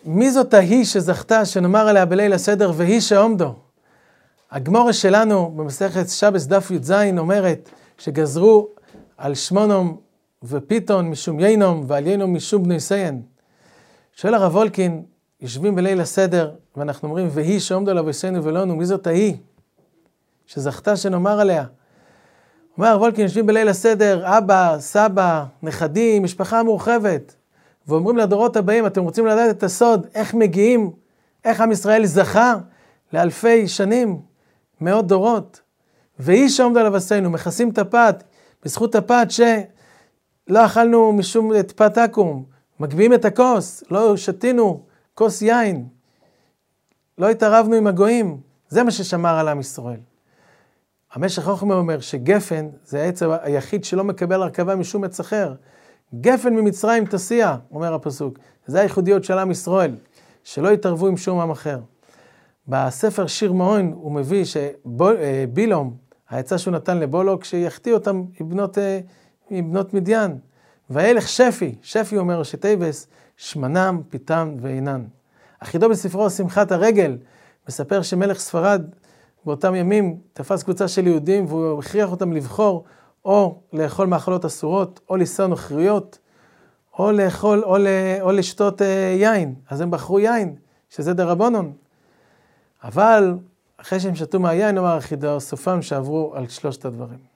מי זאת ההיא שזכתה שנאמר עליה בליל הסדר והיא שעומדו? הגמורה שלנו במסכת שבס דף י"ז אומרת שגזרו על שמונום ופיתון משום ינום ועל ינום משום בני סיין. שואל הרב וולקין, יושבים בליל הסדר ואנחנו אומרים והיא שעומדו לה וסיינו ולונו, מי זאת ההיא שזכתה שנאמר עליה? אומר הרב וולקין, יושבים בליל הסדר, אבא, סבא, נכדים, משפחה מורחבת, ואומרים לדורות הבאים, אתם רוצים לדעת את הסוד, איך מגיעים, איך עם ישראל זכה לאלפי שנים, מאות דורות, והיא שעומדה לה וסיינו, מכסים את הפת, בזכות הפת שלא אכלנו משום את פת אקום, מגביעים את הכוס, לא שתינו כוס יין, לא התערבנו עם הגויים, זה מה ששמר על עם ישראל. המשך חוכמה אומר שגפן זה העץ היחיד שלא מקבל הרכבה משום עץ אחר. גפן ממצרים תסיע, אומר הפסוק. זה הייחודיות של עם ישראל, שלא יתערבו עם שום עם אחר. בספר שיר מעון הוא מביא שבילום, העצה שהוא נתן לבולוק, שיחטיא אותם עם בנות מדיין. והילך שפי, שפי אומר שתיבס, שמנם, פיתם ועינן. אחידו בספרו שמחת הרגל, מספר שמלך ספרד, באותם ימים תפס קבוצה של יהודים והוא הכריח אותם לבחור או לאכול מאכלות אסורות, או לישון נוכריות, או לאכול, או לשתות יין. אז הם בחרו יין, שזה דרבנון. אבל אחרי שהם שתו מהיין, אמר אחידו, סופם שעברו על שלושת הדברים.